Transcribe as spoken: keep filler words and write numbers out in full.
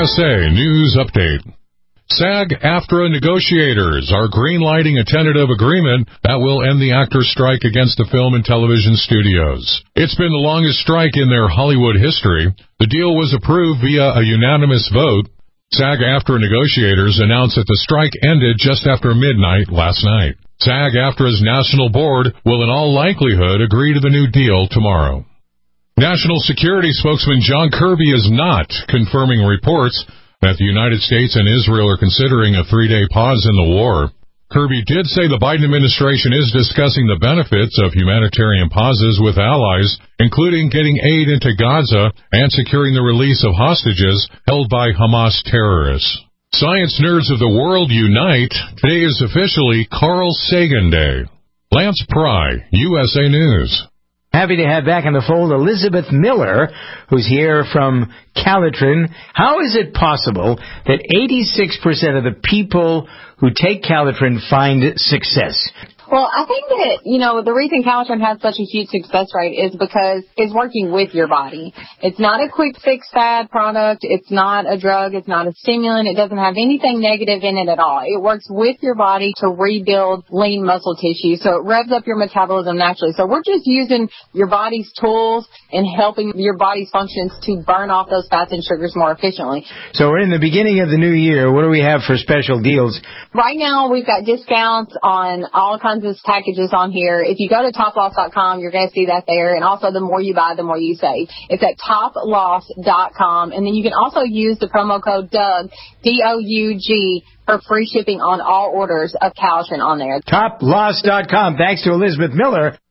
S A News Update. SAG-AFTRA negotiators are green-lighting a tentative agreement that will end the actors' strike against the film and television studios. It's been the longest strike in their Hollywood history. The deal was approved via a unanimous vote. SAG-AFTRA negotiators announced that the strike ended just after midnight last night. SAG-AFTRA's national board will in all likelihood agree to the new deal tomorrow. National Security spokesman John Kirby is not confirming reports that the United States and Israel are considering a three-day pause in the war. Kirby did say the Biden administration is discussing the benefits of humanitarian pauses with allies, including getting aid into Gaza and securing the release of hostages held by Hamas terrorists. Science nerds of the world unite. Today is officially Carl Sagan Day. Lance Pry, U S A News. Happy to have back in the fold Elizabeth Miller, who's here from Calitrin. How is it possible that eighty-six percent of the people who take Calitrin find success? Well, I think that, you know, the reason Calitrin has such a huge success rate is because it's working with your body. It's not a quick fix fad product. It's not a drug. It's not a stimulant. It doesn't have anything negative in it at all. It works with your body to rebuild lean muscle tissue. So it revs up your metabolism naturally. So we're just using your body's tools and helping your body's functions to burn off those fats and sugars more efficiently. So we're in the beginning of the new year. What do we have for special deals? Right now, we've got discounts on all kinds of packages on here. If you go to top loss dot com, you're going to see that there. And also, the more you buy, the more you save. It's at top loss dot com. And then you can also use the promo code Doug, D O U G, for free shipping on all orders of Calitrin on there. top loss dot com. Thanks to Elizabeth Miller.